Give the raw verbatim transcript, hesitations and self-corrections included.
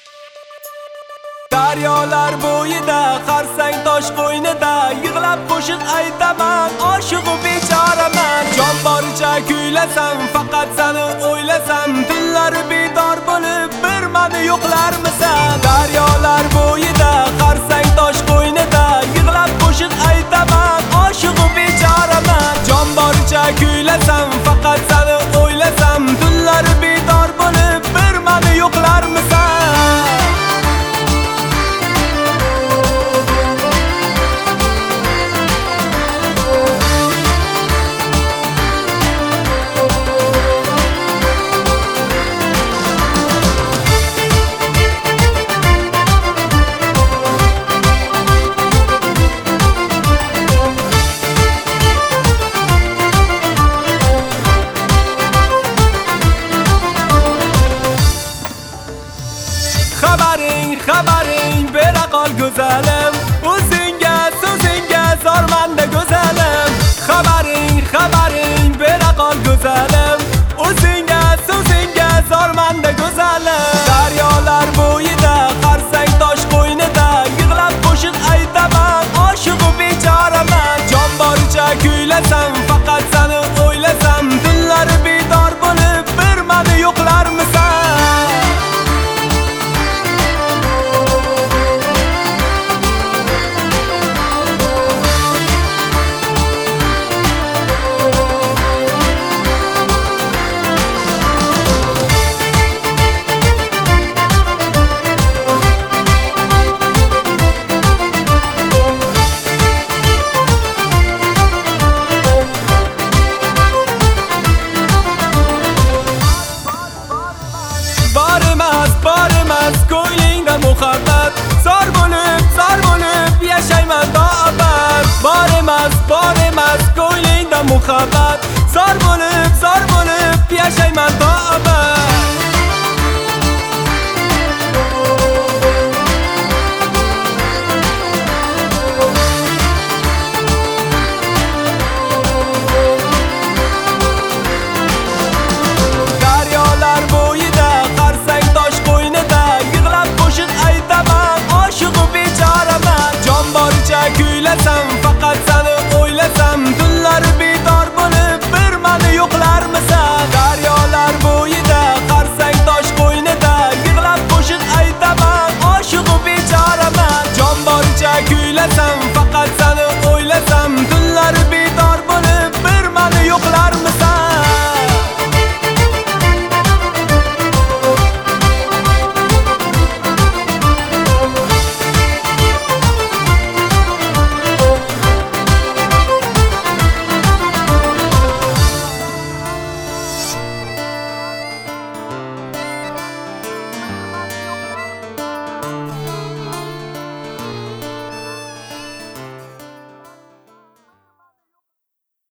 Daryolar bo'yida, qarsang tosh qo'ynida yig'lab qo'shiq aytaman, oshiqu bechoraman. Jon boricha kuylasam, faqat seni o'ylasam, tunlari bedor bo'lib bir meni yo'qlarmisan? Daryolar bo'yida, qarsang tosh qo'ynida yig'lab qo'shiq aytaman, oshiqu bechoraman. Jon boricha kuylasam, faqat seni o'ylasam, tunlari bedor bo'lib bir meni yo'qlarmisan? Xabaring, xabaring bera qol go'zalim, o'zingga, so'zingga zormanda go'zalim. Xabaring, xabaring bera qol go'zalim, o'zingga, so'zingga zormanda go'zalim.